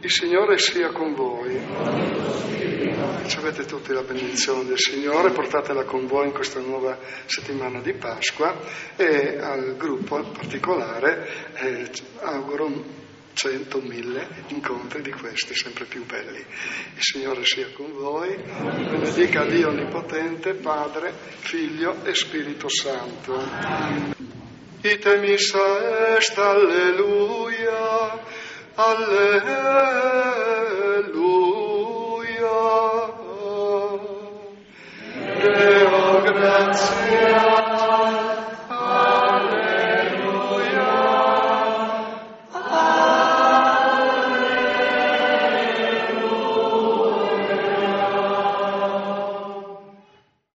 Il Signore sia con voi. Ricevete tutti la benedizione del Signore, portatela con voi in questa nuova settimana di Pasqua e al gruppo in particolare auguro 100, 1000 incontri di questi sempre più belli. Il Signore sia con voi, benedica Dio Onnipotente, Padre, Figlio e Spirito Santo. Ite missa est, alleluia, alleluia. Deo gratia.